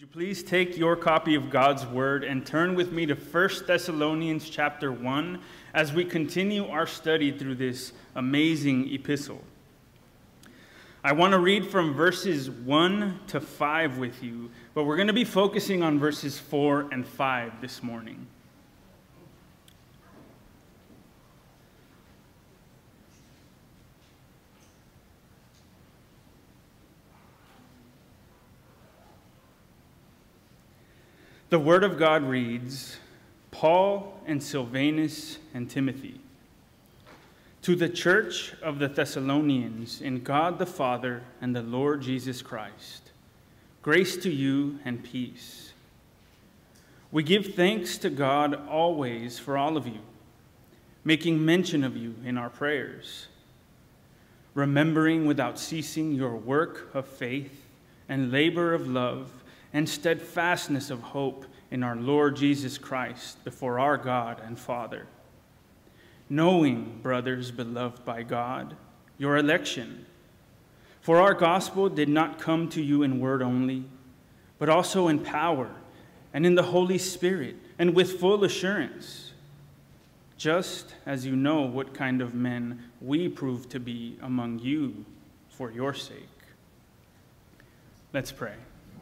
You please take your copy of God's Word and turn with me to 1 Thessalonians chapter 1 as we continue our study through this amazing epistle. I want to read from verses 1 to 5 with you, but we're going to be focusing on verses 4 and 5 this morning. The Word of God reads, Paul and Silvanus and Timothy, to the church of the Thessalonians in God the Father and the Lord Jesus Christ, grace to you and peace. We give thanks to God always for all of you, making mention of you in our prayers, remembering without ceasing your work of faith and labor of love and steadfastness of hope in our Lord Jesus Christ before our God and Father. Knowing, brothers beloved by God, your election. For our gospel did not come to you in word only, but also in power and in the Holy Spirit and with full assurance, just as you know what kind of men we prove to be among you for your sake. Let's pray.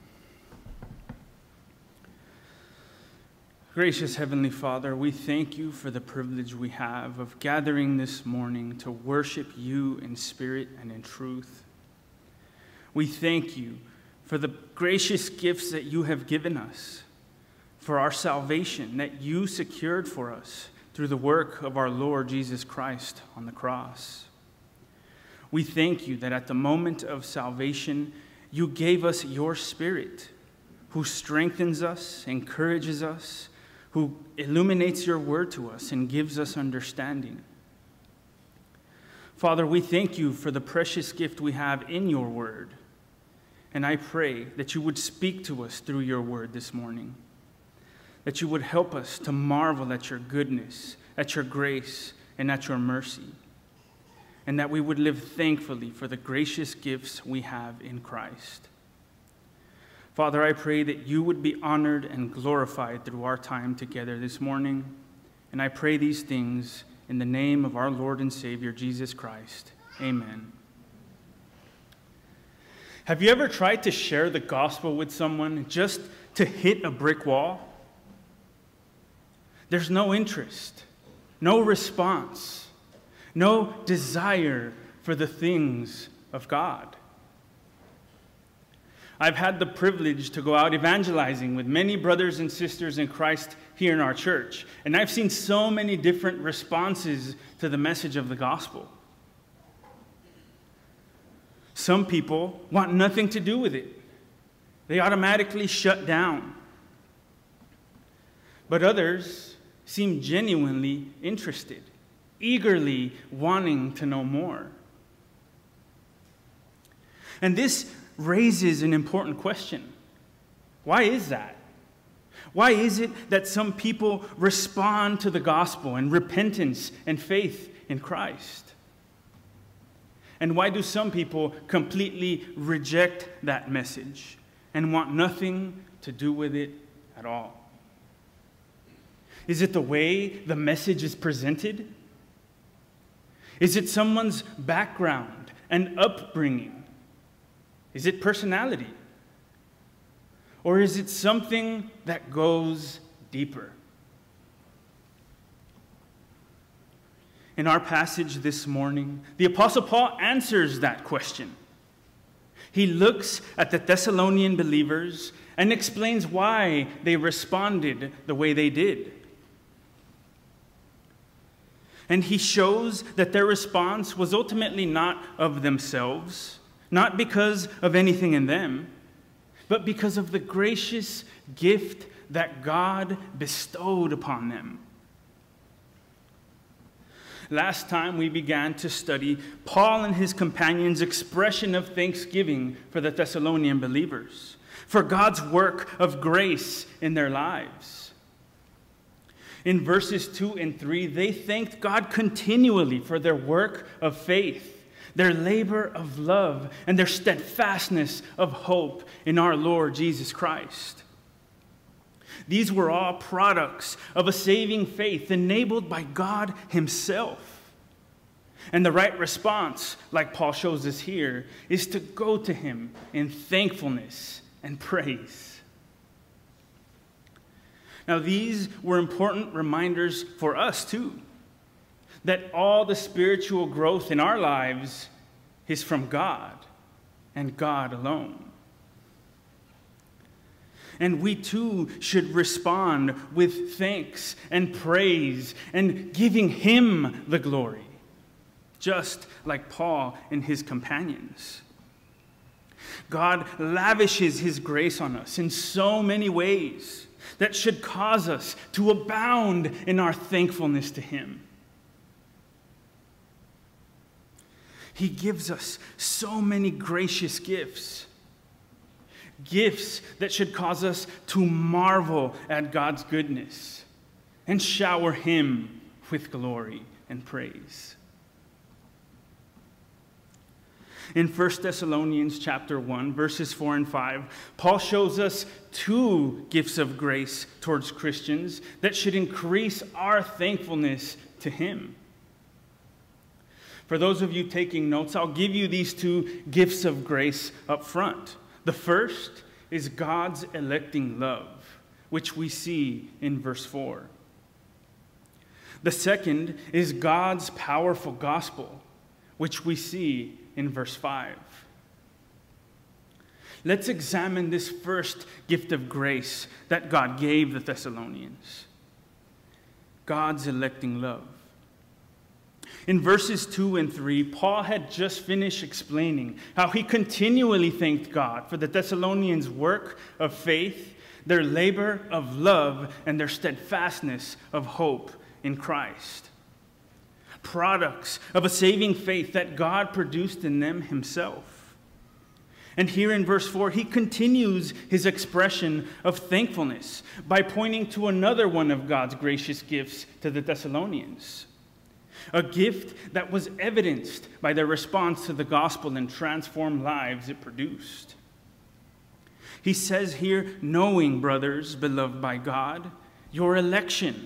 Gracious Heavenly Father, we thank you for the privilege we have of gathering this morning to worship you in spirit and in truth. We thank you for the gracious gifts that you have given us, for our salvation that you secured for us through the work of our Lord Jesus Christ on the cross. We thank you that at the moment of salvation, you gave us your Spirit, who strengthens us, encourages us, who illuminates your word to us and gives us understanding. Father, we thank you for the precious gift we have in your word. And I pray that you would speak to us through your word this morning, that you would help us to marvel at your goodness, at your grace, and at your mercy, and that we would live thankfully for the gracious gifts we have in Christ. Father, I pray that you would be honored and glorified through our time together this morning. And I pray these things in the name of our Lord and Savior, Jesus Christ. Amen. Have you ever tried to share the gospel with someone just to hit a brick wall? There's no interest, no response, no desire for the things of God. I've had the privilege to go out evangelizing with many brothers and sisters in Christ here in our church, and I've seen so many different responses to the message of the gospel. Some people want nothing to do with it. They automatically shut down. But others seem genuinely interested, eagerly wanting to know more. And this raises an important question. Why is that? Why is it that some people respond to the gospel and repentance and faith in Christ? And why do some people completely reject that message and want nothing to do with it at all? Is it the way the message is presented? Is it someone's background and upbringing? Is it personality? Or is it something that goes deeper? In our passage this morning, the Apostle Paul answers that question. He looks at the Thessalonian believers and explains why they responded the way they did. And he shows that their response was ultimately not of themselves, not because of anything in them, but because of the gracious gift that God bestowed upon them. Last time we began to study Paul and his companions' expression of thanksgiving for the Thessalonian believers, for God's work of grace in their lives. In verses 2 and 3, they thanked God continually for their work of faith, their labor of love, and their steadfastness of hope in our Lord Jesus Christ. These were all products of a saving faith enabled by God himself. And the right response, like Paul shows us here, is to go to him in thankfulness and praise. Now, these were important reminders for us too, that all the spiritual growth in our lives is from God and God alone. And we too should respond with thanks and praise and giving him the glory, just like Paul and his companions. God lavishes his grace on us in so many ways that should cause us to abound in our thankfulness to him. He gives us so many gracious gifts. Gifts that should cause us to marvel at God's goodness and shower him with glory and praise. In 1 Thessalonians chapter 1, verses 4 and 5, Paul shows us two gifts of grace towards Christians that should increase our thankfulness to him. For those of you taking notes, I'll give you these two gifts of grace up front. The first is God's electing love, which we see in verse 4. The second is God's powerful gospel, which we see in verse 5. Let's examine this first gift of grace that God gave the Thessalonians. God's electing love. In verses 2 and 3, Paul had just finished explaining how he continually thanked God for the Thessalonians' work of faith, their labor of love, and their steadfastness of hope in Christ. Products of a saving faith that God produced in them himself. And here in verse 4, he continues his expression of thankfulness by pointing to another one of God's gracious gifts to the Thessalonians. A gift that was evidenced by their response to the gospel and transformed lives it produced. He says here, knowing, brothers, beloved by God, your election.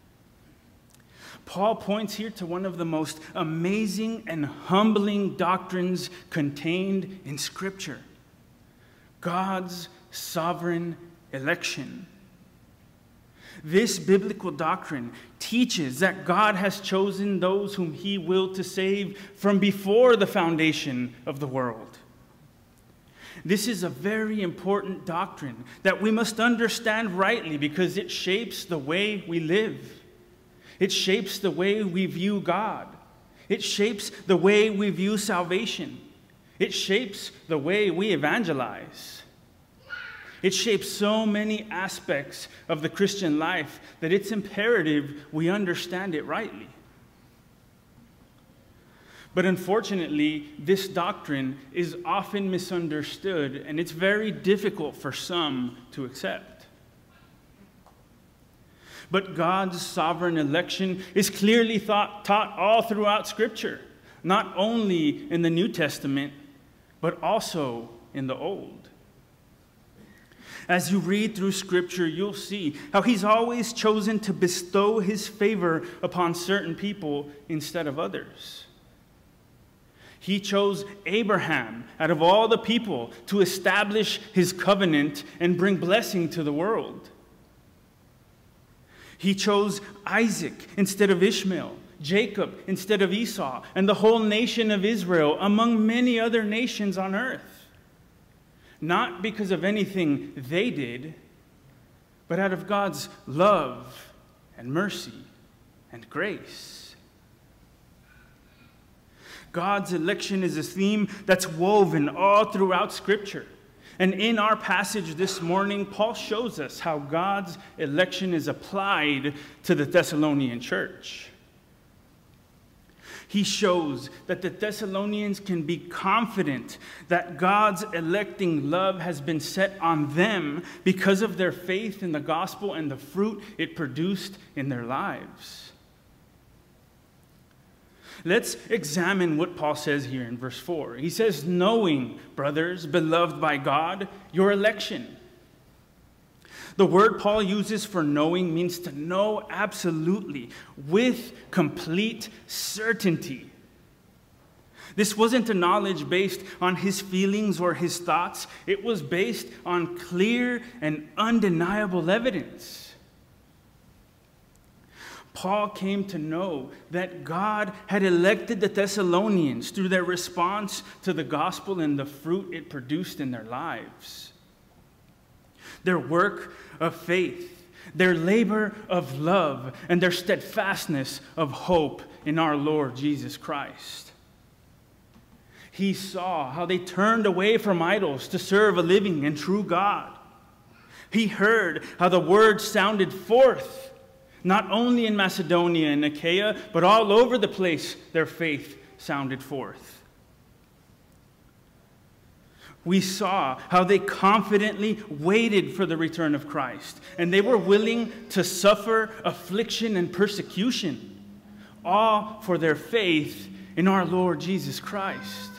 Paul points here to one of the most amazing and humbling doctrines contained in Scripture. God's sovereign election. This biblical doctrine teaches that God has chosen those whom he willed to save from before the foundation of the world. This is a very important doctrine that we must understand rightly because it shapes the way we live. It shapes the way we view God. It shapes the way we view salvation. It shapes the way we evangelize. It shapes so many aspects of the Christian life that it's imperative we understand it rightly. But unfortunately, this doctrine is often misunderstood, and it's very difficult for some to accept. But God's sovereign election is clearly taught all throughout Scripture, not only in the New Testament, but also in the Old. As you read through Scripture, you'll see how he's always chosen to bestow his favor upon certain people instead of others. He chose Abraham out of all the people to establish his covenant and bring blessing to the world. He chose Isaac instead of Ishmael, Jacob instead of Esau, and the whole nation of Israel among many other nations on earth. Not because of anything they did, but out of God's love and mercy and grace. God's election is a theme that's woven all throughout Scripture. And in our passage this morning, Paul shows us how God's election is applied to the Thessalonian church. He shows that the Thessalonians can be confident that God's electing love has been set on them because of their faith in the gospel and the fruit it produced in their lives. Let's examine what Paul says here in verse 4. He says, knowing, brothers, beloved by God, your election. The word Paul uses for knowing means to know absolutely, with complete certainty. This wasn't a knowledge based on his feelings or his thoughts. It was based on clear and undeniable evidence. Paul came to know that God had elected the Thessalonians through their response to the gospel and the fruit it produced in their lives. Their work of faith, their labor of love, and their steadfastness of hope in our Lord Jesus Christ. He saw how they turned away from idols to serve a living and true God. He heard how the word sounded forth, not only in Macedonia and Achaia, but all over the place their faith sounded forth. We saw how they confidently waited for the return of Christ, and they were willing to suffer affliction and persecution, all for their faith in our Lord Jesus Christ.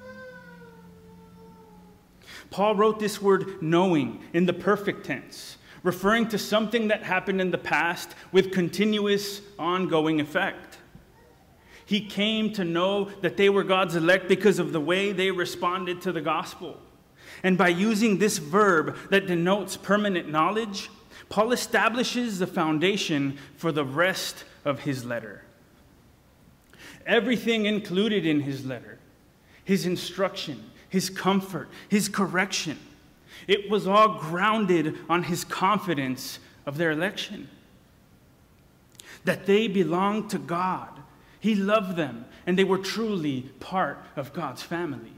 Paul wrote this word knowing in the perfect tense, referring to something that happened in the past with continuous, ongoing effect. He came to know that they were God's elect because of the way they responded to the gospel. And by using this verb that denotes permanent knowledge, Paul establishes the foundation for the rest of his letter. Everything included in his letter, his instruction, his comfort, his correction, it was all grounded on his confidence of their election. That they belonged to God. He loved them, and they were truly part of God's family.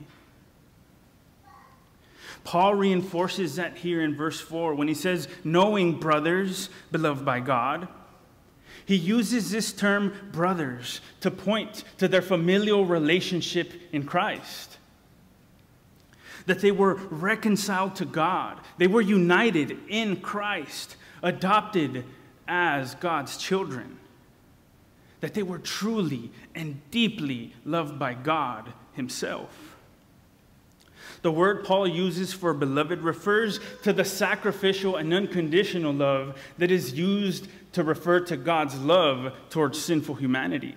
Paul reinforces that here in verse 4 when he says, knowing, brothers, beloved by God. He uses this term, brothers, to point to their familial relationship in Christ. That they were reconciled to God. They were united in Christ, adopted as God's children. That they were truly and deeply loved by God himself. The word Paul uses for beloved refers to the sacrificial and unconditional love that is used to refer to God's love towards sinful humanity.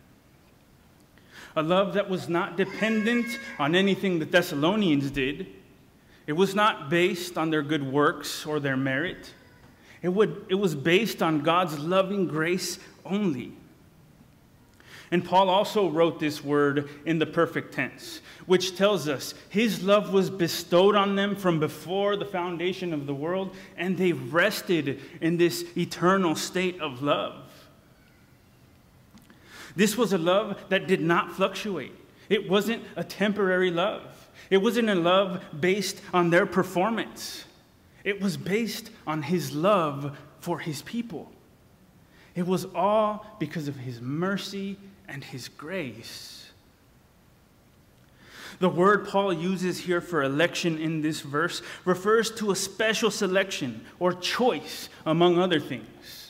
A love that was not dependent on anything the Thessalonians did. It was not based on their good works or their merit. It was based on God's loving grace only. And Paul also wrote this word in the perfect tense, which tells us his love was bestowed on them from before the foundation of the world, and they rested in this eternal state of love. This was a love that did not fluctuate. It wasn't a temporary love. It wasn't a love based on their performance. It was based on his love for his people. It was all because of his mercy and his grace. The word Paul uses here for election in this verse refers to a special selection or choice, among other things.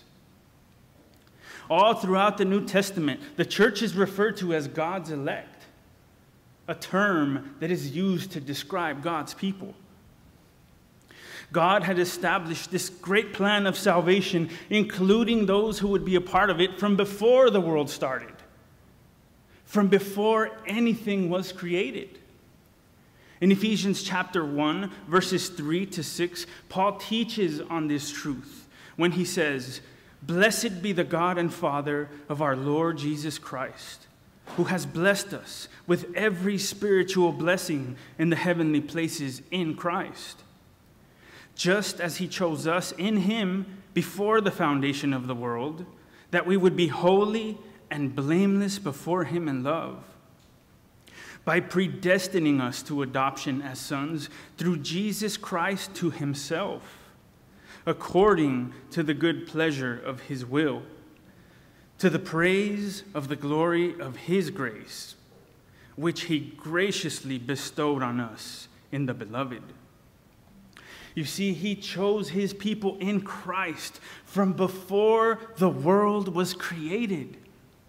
All throughout the New Testament, the church is referred to as God's elect, a term that is used to describe God's people. God had established this great plan of salvation, including those who would be a part of it from before the world started, from before anything was created. In Ephesians chapter 1, verses 3 to 6, Paul teaches on this truth when he says, "Blessed be the God and Father of our Lord Jesus Christ, who has blessed us with every spiritual blessing in the heavenly places in Christ, just as he chose us in him before the foundation of the world, that we would be holy and blameless before him in love, by predestining us to adoption as sons through Jesus Christ to himself, according to the good pleasure of his will, to the praise of the glory of his grace, which he graciously bestowed on us in the beloved." You see, he chose his people in Christ from before the world was created.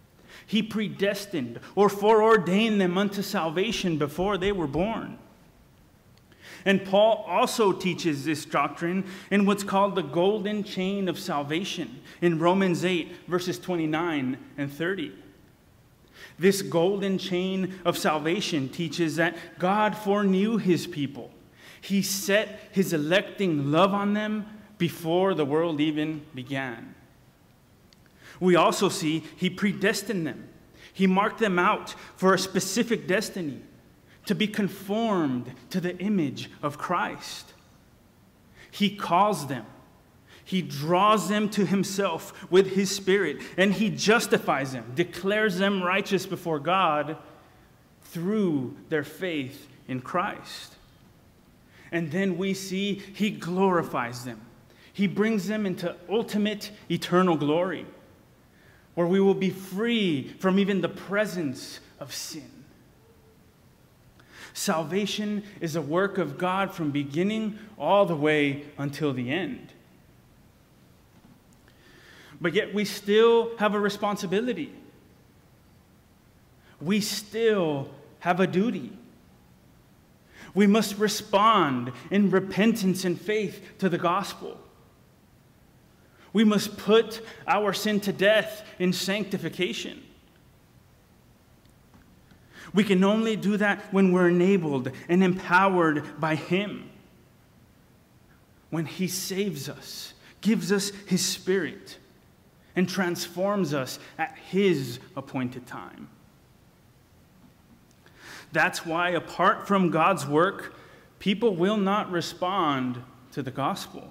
He predestined or foreordained them unto salvation before they were born. And Paul also teaches this doctrine in what's called the golden chain of salvation in Romans 8, verses 29 and 30. This golden chain of salvation teaches that God foreknew his people. He set his electing love on them before the world even began. We also see he predestined them. He marked them out for a specific destiny, to be conformed to the image of Christ. He calls them. He draws them to himself with his Spirit, and he justifies them, declares them righteous before God through their faith in Christ. And then we see he glorifies them. He brings them into ultimate eternal glory, where we will be free from even the presence of sin. Salvation is a work of God from beginning all the way until the end. But yet we still have a responsibility. We still have a duty. We must respond in repentance and faith to the gospel. We must put our sin to death in sanctification. We can only do that when we're enabled and empowered by him. When he saves us, gives us his Spirit, and transforms us at his appointed time. That's why, apart from God's work, people will not respond to the gospel.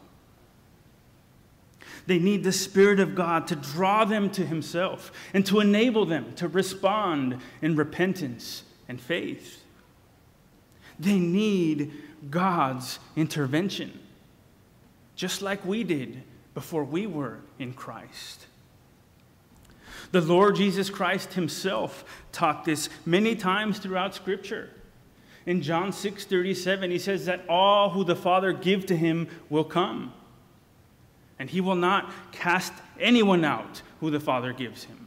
They need the Spirit of God to draw them to himself and to enable them to respond in repentance and faith. They need God's intervention, just like we did before we were in Christ. The Lord Jesus Christ himself taught this many times throughout Scripture. In John 6:37, he says that all who the Father give to him will come, and he will not cast anyone out who the Father gives him.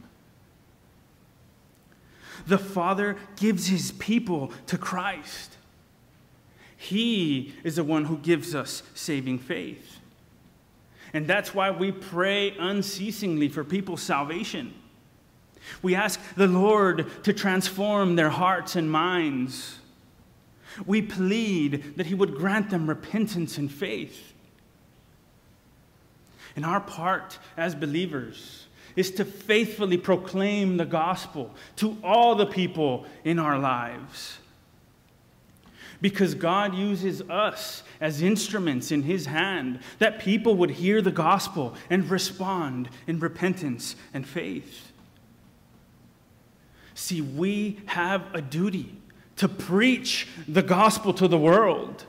The Father gives his people to Christ. He is the one who gives us saving faith. And that's why we pray unceasingly for people's salvation. We ask the Lord to transform their hearts and minds. We plead that he would grant them repentance and faith. And our part as believers is to faithfully proclaim the gospel to all the people in our lives. Because God uses us as instruments in his hand, that people would hear the gospel and respond in repentance and faith. See, we have a duty to preach the gospel to the world.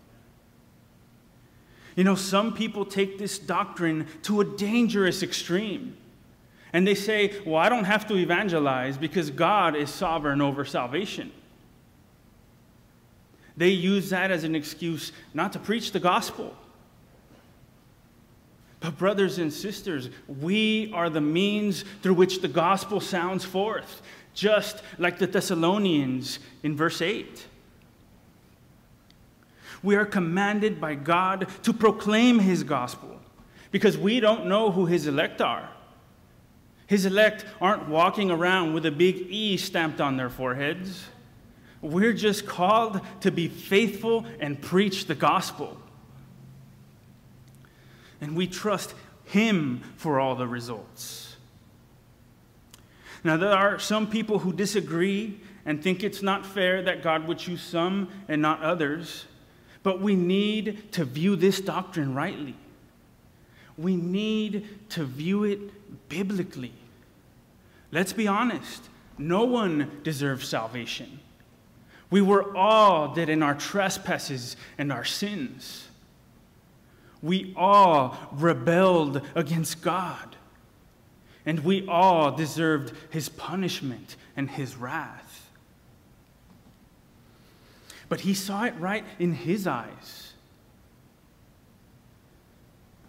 You know, some people take this doctrine to a dangerous extreme. And they say, well, I don't have to evangelize because God is sovereign over salvation. They use that as an excuse not to preach the gospel. But brothers and sisters, we are the means through which the gospel sounds forth, just like the Thessalonians in verse 8. We are commanded by God to proclaim his gospel because we don't know who his elect are. His elect aren't walking around with a big E stamped on their foreheads. We're just called to be faithful and preach the gospel. And we trust him for all the results. Now, there are some people who disagree and think it's not fair that God would choose some and not others. But we need to view this doctrine rightly. We need to view it biblically. Let's be honest. No one deserves salvation. We were all dead in our trespasses and our sins. We all rebelled against God. And we all deserved his punishment and his wrath. But he saw it right in his eyes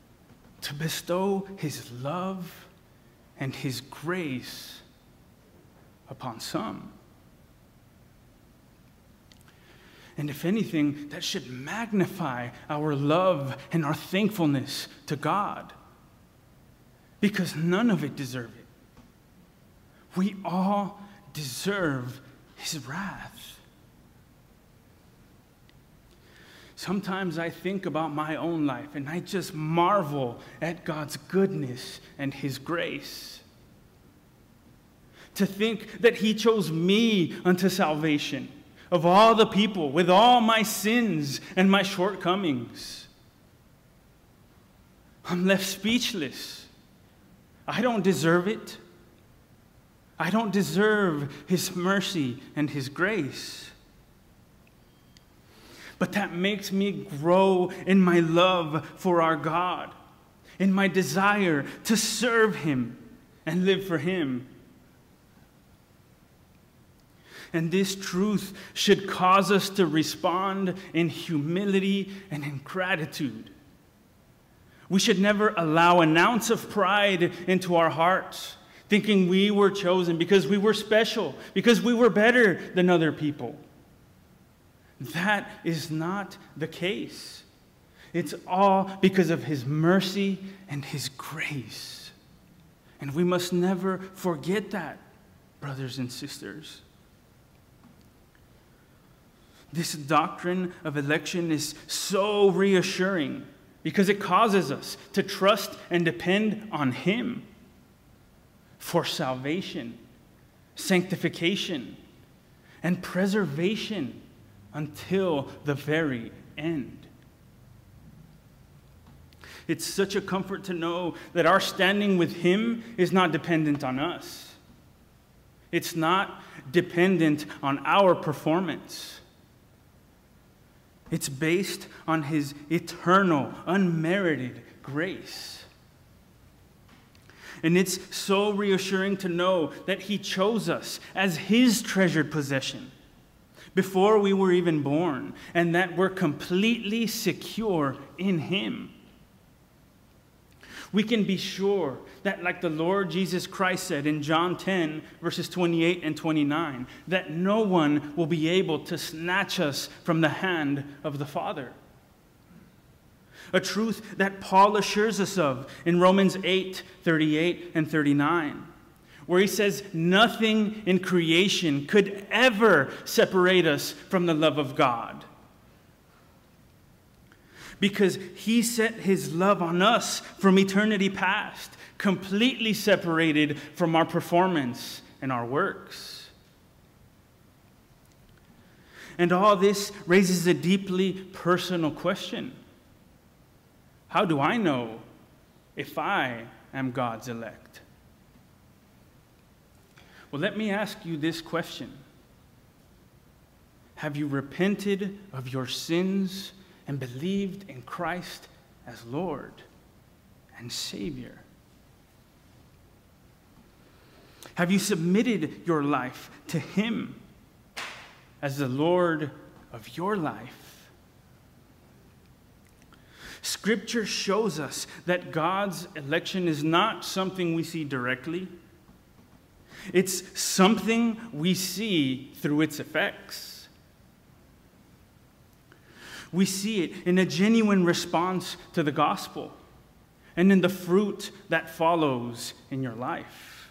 to bestow his love and his grace upon some. And if anything, that should magnify our love and our thankfulness to God, because none of it deserve it. We all deserve his wrath. Sometimes I think about my own life and I just marvel at God's goodness and his grace. To think that he chose me unto salvation, of all the people, with all my sins and my shortcomings. I'm left speechless. I don't deserve it. I don't deserve his mercy and his grace. But that makes me grow in my love for our God, in my desire to serve him and live for him. And this truth should cause us to respond in humility and in gratitude. We should never allow an ounce of pride into our hearts, thinking we were chosen because we were special, because we were better than other people. That is not the case. It's all because of his mercy and his grace. And we must never forget that, brothers and sisters. This doctrine of election is so reassuring because it causes us to trust and depend on him for salvation, sanctification, and preservation until the very end. It's such a comfort to know that our standing with him is not dependent on us. It's not dependent on our performance. It's based on his eternal, unmerited grace. And it's so reassuring to know that he chose us as his treasured possession before we were even born, and that we're completely secure in him. We can be sure that, like the Lord Jesus Christ said in John 10, verses 28 and 29, that no one will be able to snatch us from the hand of the Father. A truth that Paul assures us of in Romans 8, 38 and 39, where he says, nothing in creation could ever separate us from the love of God, because he set his love on us from eternity past, completely separated from our performance and our works. And all this raises a deeply personal question. How do I know if I am God's elect? Well, let me ask you this question. Have you repented of your sins and believed in Christ as Lord and Savior? Have you submitted your life to him as the Lord of your life? Scripture shows us that God's election is not something we see directly. It's something we see through its effects. We see it in a genuine response to the gospel and in the fruit that follows in your life.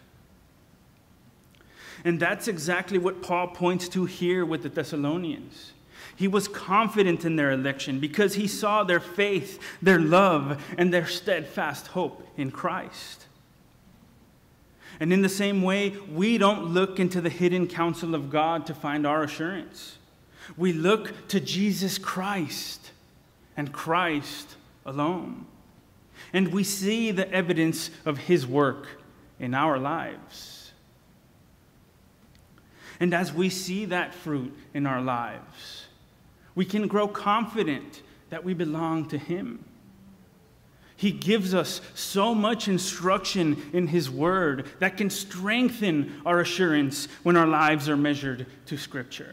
And that's exactly what Paul points to here with the Thessalonians. He was confident in their election because he saw their faith, their love, and their steadfast hope in Christ. And in the same way, we don't look into the hidden counsel of God to find our assurance. We look to Jesus Christ and Christ alone. And we see the evidence of his work in our lives. And as we see that fruit in our lives, we can grow confident that we belong to him. He gives us so much instruction in his word that can strengthen our assurance when our lives are measured to Scripture.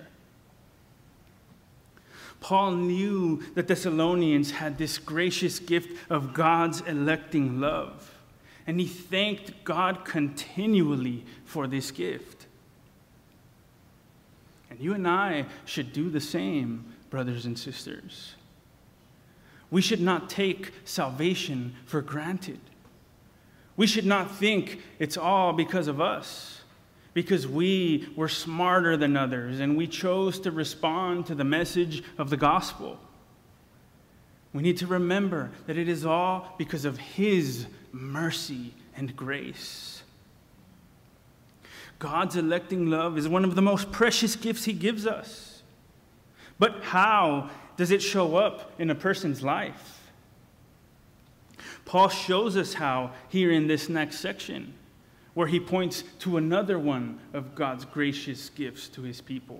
Paul knew the Thessalonians had this gracious gift of God's electing love, and he thanked God continually for this gift. And you and I should do the same, brothers and sisters. We should not take salvation for granted. We should not think it's all because of us, because we were smarter than others and we chose to respond to the message of the gospel. We need to remember that it is all because of His mercy and grace. God's electing love is one of the most precious gifts He gives us. But how does it show up in a person's life? Paul shows us how here in this next section, where he points to another one of God's gracious gifts to His people.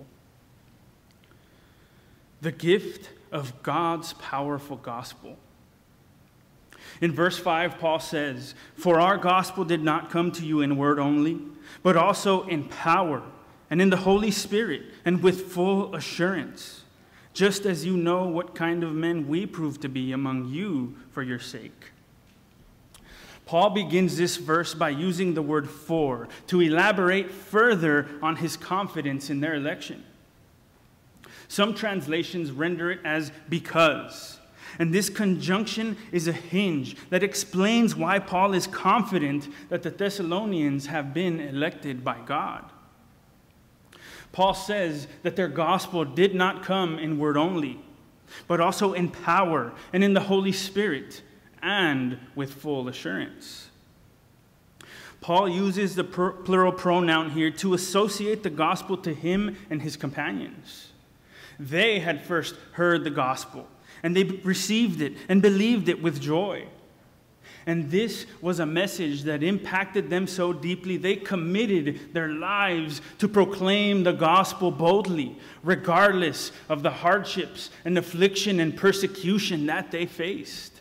The gift of God's powerful gospel. In verse 5, Paul says, "For our gospel did not come to you in word only, but also in power and in the Holy Spirit and with full assurance, just as you know what kind of men we prove to be among you for your sake." Paul begins this verse by using the word "for" to elaborate further on his confidence in their election. Some translations render it as "because." And this conjunction is a hinge that explains why Paul is confident that the Thessalonians have been elected by God. Paul says that their gospel did not come in word only, but also in power and in the Holy Spirit and with full assurance. Paul uses the plural pronoun here to associate the gospel to him and his companions. They had first heard the gospel, and they received it and believed it with joy. And this was a message that impacted them so deeply, they committed their lives to proclaim the gospel boldly, regardless of the hardships and affliction and persecution that they faced.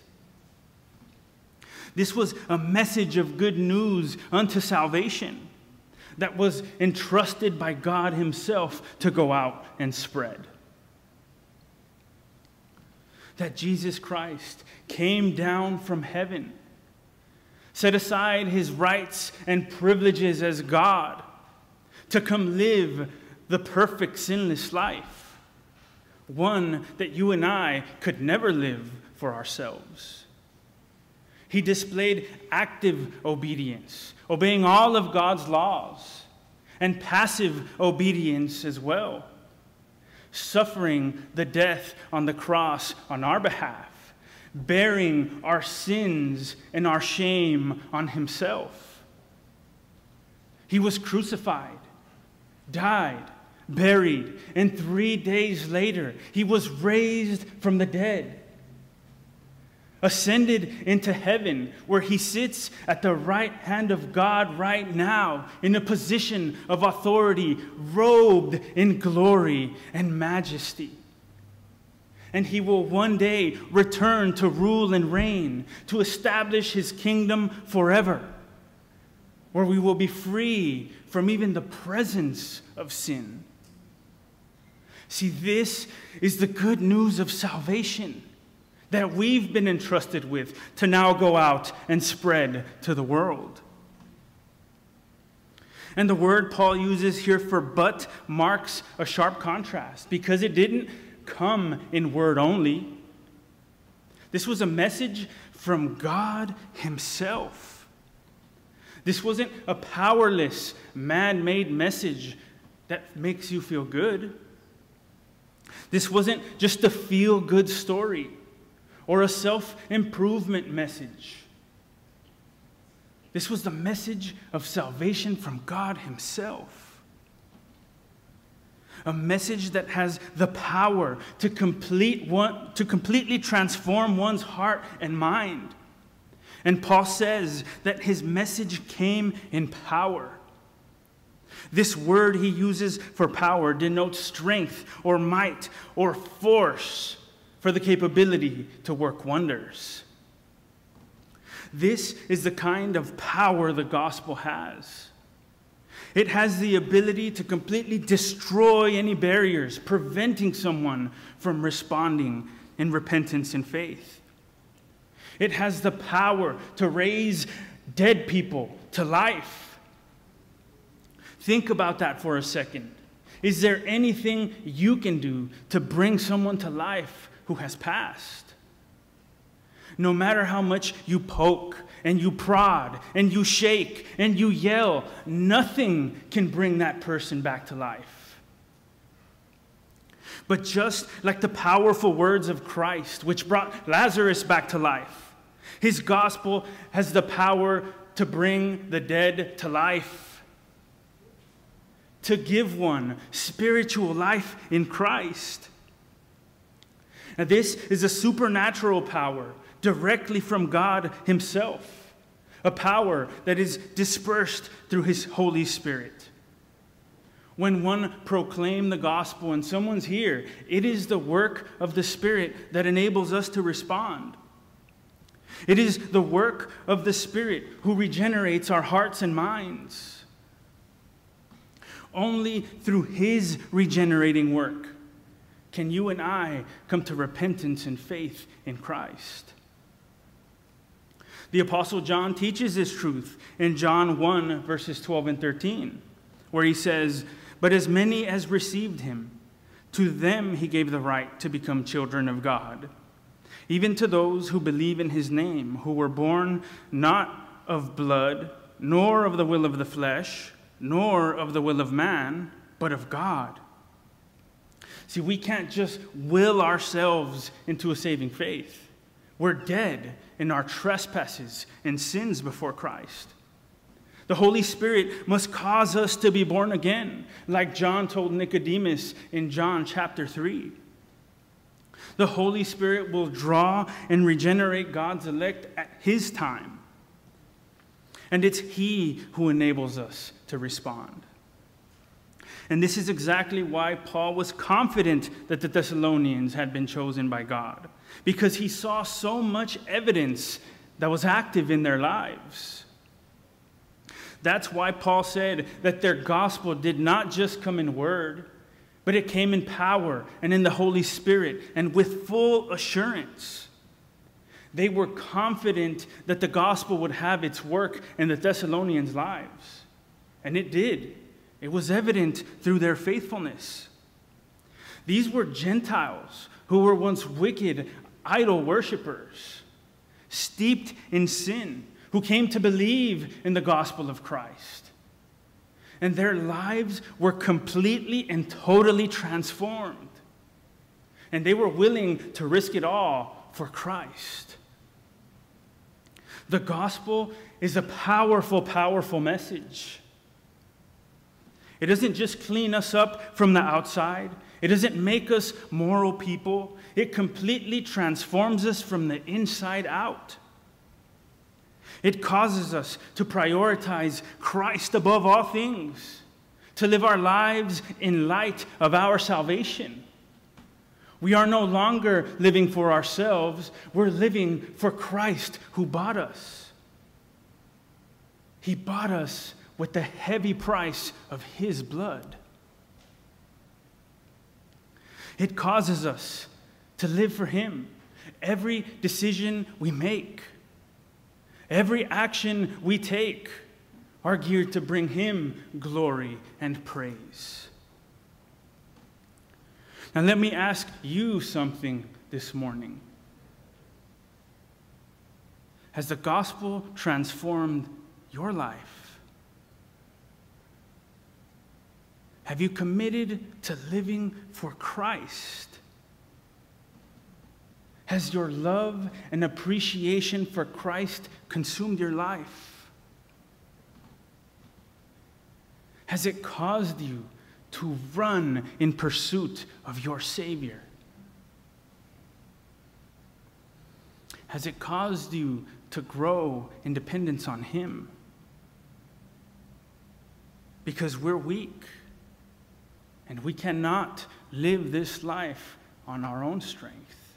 This was a message of good news unto salvation that was entrusted by God Himself to go out and spread. That Jesus Christ came down from heaven, set aside His rights and privileges as God, to come live the perfect, sinless life, one that you and I could never live for ourselves. He displayed active obedience, obeying all of God's laws, and passive obedience as well, suffering the death on the cross on our behalf, bearing our sins and our shame on Himself. He was crucified, died, buried, and 3 days later, He was raised from the dead, ascended into heaven, where He sits at the right hand of God right now in a position of authority, robed in glory and majesty. And He will one day return to rule and reign, to establish His kingdom forever, where we will be free from even the presence of sin. See, this is the good news of salvation that we've been entrusted with to now go out and spread to the world. And the word Paul uses here for "but" marks a sharp contrast, because it didn't come in word only. This was a message from God Himself. This wasn't a powerless, man-made message that makes you feel good. This wasn't just a feel-good story or a self-improvement message. This was the message of salvation from God Himself. A message that has the power to completely transform one's heart and mind. And Paul says that his message came in power. This word he uses for power denotes strength or might or force for the capability to work wonders. This is the kind of power the gospel has. It has the ability to completely destroy any barriers preventing someone from responding in repentance and faith. It has the power to raise dead people to life. Think about that for a second. Is there anything you can do to bring someone to life who has passed? No matter how much you poke and you prod and you shake and you yell, nothing can bring that person back to life. But just like the powerful words of Christ, which brought Lazarus back to life, his gospel has the power to bring the dead to life, to give one spiritual life in Christ. Now, this is a supernatural power directly from God himself, a power that is dispersed through his Holy Spirit. When one proclaims the gospel and someone's here, it is the work of the Spirit that enables us to respond. It is the work of the Spirit who regenerates our hearts and minds. Only through his regenerating work can you and I come to repentance and faith in Christ. The Apostle John teaches this truth in John 1, verses 12 and 13, where he says, "But as many as received him, to them he gave the right to become children of God, even to those who believe in his name, who were born not of blood, nor of the will of the flesh, nor of the will of man, but of God." See, we can't just will ourselves into a saving faith. We're dead in our trespasses and sins before Christ. The Holy Spirit must cause us to be born again, like John told Nicodemus in John chapter 3. The Holy Spirit will draw and regenerate God's elect at his time. And it's he who enables us to respond. And this is exactly why Paul was confident that the Thessalonians had been chosen by God, because he saw so much evidence that was active in their lives. That's why Paul said that their gospel did not just come in word, but it came in power and in the Holy Spirit and with full assurance. They were confident that the gospel would have its work in the Thessalonians' lives. And it did. It was evident through their faithfulness. These were Gentiles who were once wicked idol worshipers, steeped in sin, who came to believe in the gospel of Christ. And their lives were completely and totally transformed. And they were willing to risk it all for Christ. The gospel is a powerful, powerful message. It doesn't just clean us up from the outside. It doesn't make us moral people. It completely transforms us from the inside out. It causes us to prioritize Christ above all things, to live our lives in light of our salvation. We are no longer living for ourselves. We're living for Christ who bought us. He bought us with the heavy price of his blood. It causes us to live for him. Every decision we make, every action we take are geared to bring him glory and praise. Now let me ask you something this morning. Has the gospel transformed your life? Have you committed to living for Christ? Has your love and appreciation for Christ consumed your life? Has it caused you to run in pursuit of your Savior? Has it caused you to grow in dependence on him? Because we're weak. And we cannot live this life on our own strength.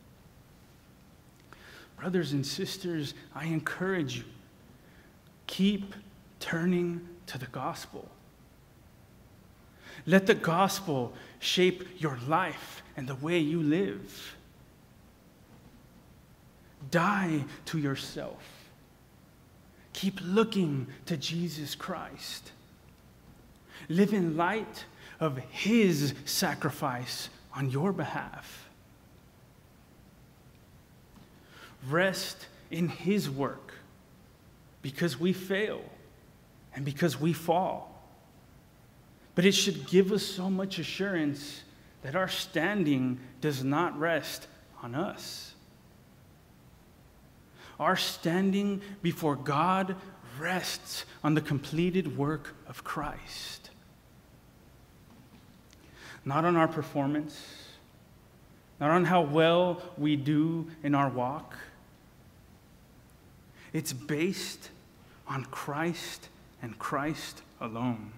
Brothers and sisters, I encourage you, keep turning to the gospel. Let the gospel shape your life and the way you live. Die to yourself. Keep looking to Jesus Christ. Live in light of his sacrifice on your behalf. Rest in his work because we fail and because we fall. But it should give us so much assurance that our standing does not rest on us. Our standing before God rests on the completed work of Christ. Not on our performance, not on how well we do in our walk. It's based on Christ and Christ alone.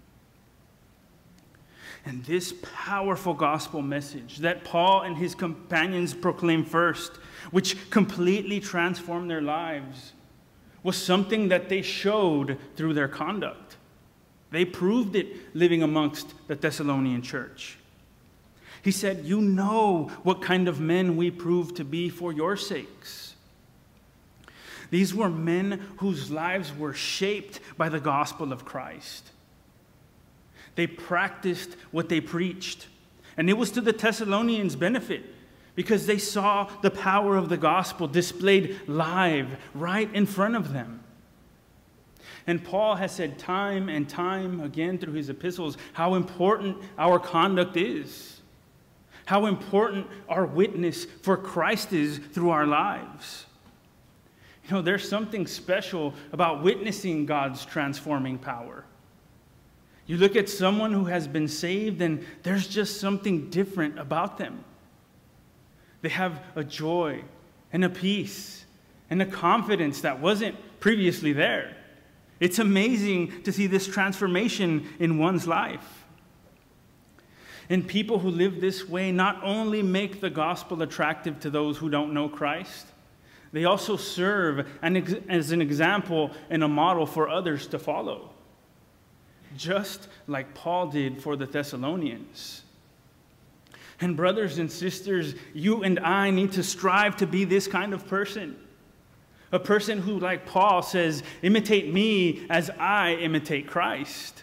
And this powerful gospel message that Paul and his companions proclaimed first, which completely transformed their lives, was something that they showed through their conduct. They proved it living amongst the Thessalonian church. He said, "You know what kind of men we proved to be for your sakes." These were men whose lives were shaped by the gospel of Christ. They practiced what they preached, and it was to the Thessalonians' benefit because they saw the power of the gospel displayed live right in front of them. And Paul has said time and time again through his epistles how important our conduct is, how important our witness for Christ is through our lives. You know, there's something special about witnessing God's transforming power. You look at someone who has been saved, and there's just something different about them. They have a joy and a peace and a confidence that wasn't previously there. It's amazing to see this transformation in one's life. And people who live this way not only make the gospel attractive to those who don't know Christ, they also serve as an example and a model for others to follow, just like Paul did for the Thessalonians. And brothers and sisters, you and I need to strive to be this kind of person. A person who, like Paul says, imitate me as I imitate Christ.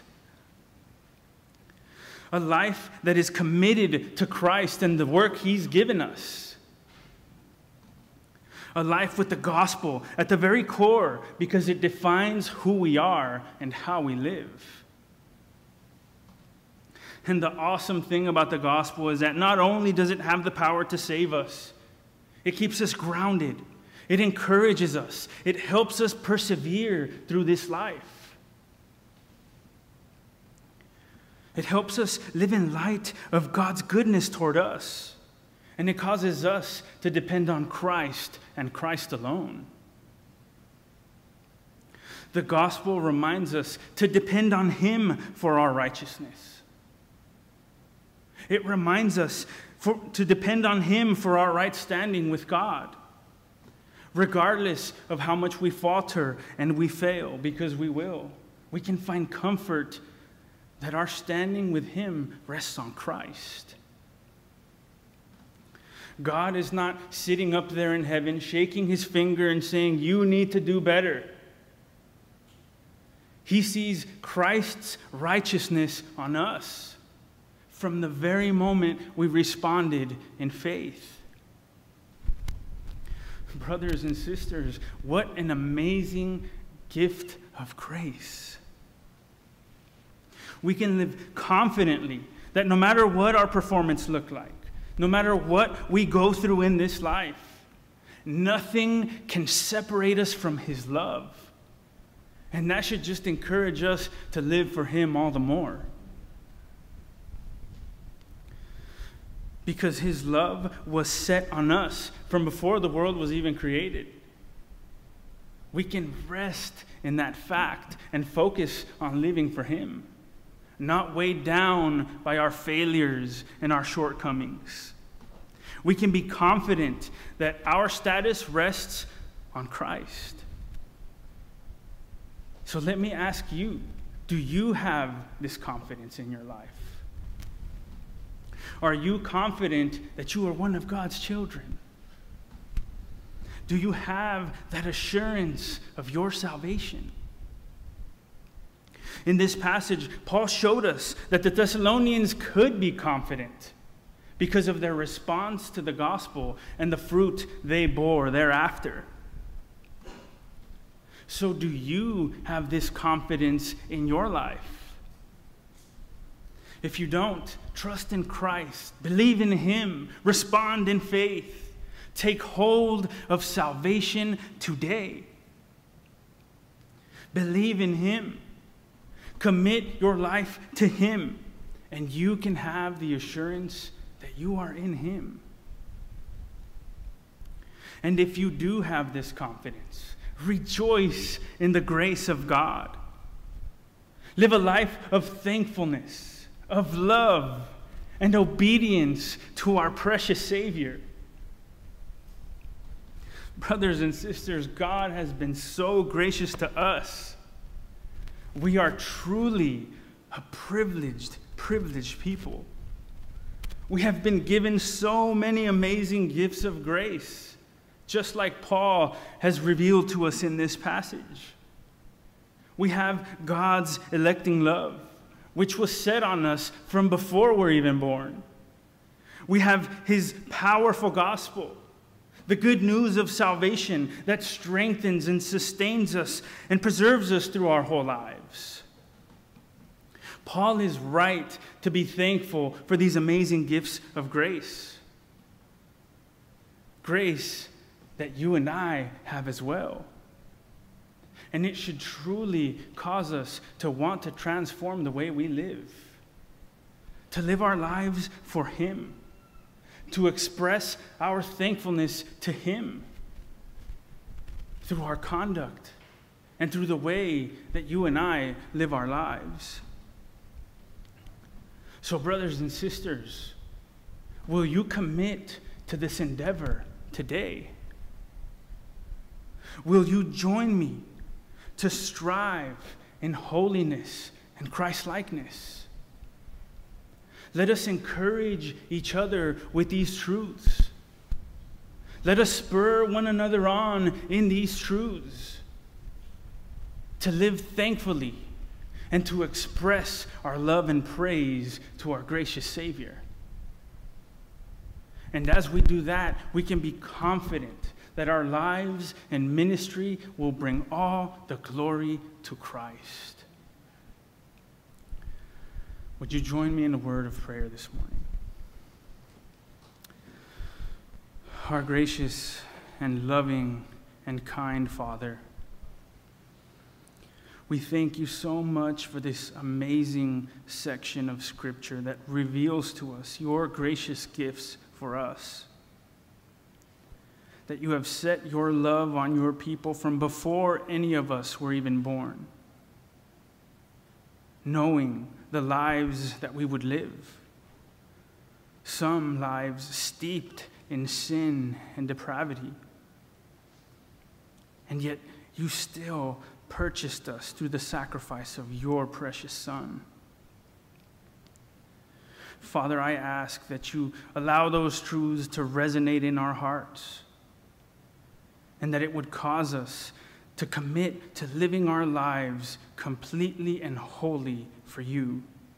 A life that is committed to Christ and the work he's given us. A life with the gospel at the very core because it defines who we are and how we live. And the awesome thing about the gospel is that not only does it have the power to save us, it keeps us grounded. It encourages us. It helps us persevere through this life. It helps us live in light of God's goodness toward us. And it causes us to depend on Christ and Christ alone. The gospel reminds us to depend on him for our righteousness. It reminds us to depend on him for our right standing with God, regardless of how much we falter and we fail, because we will. We can find comfort that our standing with him rests on Christ. God is not sitting up there in heaven, shaking his finger and saying, "You need to do better." He sees Christ's righteousness on us from the very moment we responded in faith. Brothers and sisters, what an amazing gift of grace. We can live confidently that no matter what our performance looked like, no matter what we go through in this life, nothing can separate us from his love. And that should just encourage us to live for him all the more. Because his love was set on us from before the world was even created. We can rest in that fact and focus on living for him, not weighed down by our failures and our shortcomings. We can be confident that our status rests on Christ. So let me ask you, do you have this confidence in your life? Are you confident that you are one of God's children? Do you have that assurance of your salvation? In this passage, Paul showed us that the Thessalonians could be confident because of their response to the gospel and the fruit they bore thereafter. So do you have this confidence in your life? If you don't, trust in Christ, believe in Him, respond in faith, take hold of salvation today. Believe in Him, commit your life to Him, and you can have the assurance that you are in Him. And if you do have this confidence, rejoice in the grace of God. Live a life of thankfulness, of love, and obedience to our precious Savior. Brothers and sisters, God has been so gracious to us. We are truly a privileged people. We have been given so many amazing gifts of grace, just like Paul has revealed to us in this passage. We have God's electing love, which was set on us from before we're even born. We have His powerful gospel, the good news of salvation that strengthens and sustains us and preserves us through our whole lives. Paul is right to be thankful for these amazing gifts of grace. Grace that you and I have as well. And it should truly cause us to want to transform the way we live, to live our lives for Him, to express our thankfulness to Him through our conduct and through the way that you and I live our lives. So, brothers and sisters, will you commit to this endeavor today? Will you join me to strive in holiness and Christ-likeness? Let us encourage each other with these truths. Let us spur one another on in these truths to live thankfully and to express our love and praise to our gracious Savior. And as we do that, we can be confident that our lives and ministry will bring all the glory to Christ. Would you join me in a word of prayer this morning? Our gracious and loving and kind Father, we thank you so much for this amazing section of Scripture that reveals to us your gracious gifts for us. That you have set your love on your people from before any of us were even born, knowing the lives that we would live. Some lives steeped in sin and depravity. And yet you still purchased us through the sacrifice of your precious Son. Father, I ask that you allow those truths to resonate in our hearts, and that it would cause us to commit to living our lives completely and wholly for you.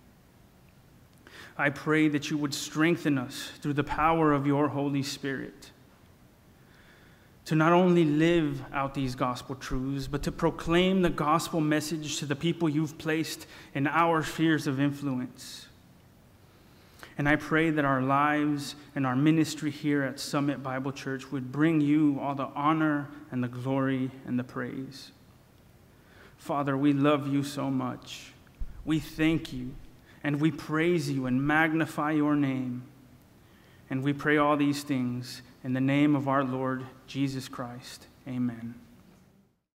I pray that you would strengthen us through the power of your Holy Spirit to not only live out these gospel truths, but to proclaim the gospel message to the people you've placed in our spheres of influence. And I pray that our lives and our ministry here at Summit Bible Church would bring you all the honor and the glory and the praise. Father, we love you so much. We thank you and we praise you and magnify your name. And we pray all these things in the name of our Lord Jesus Christ. Amen.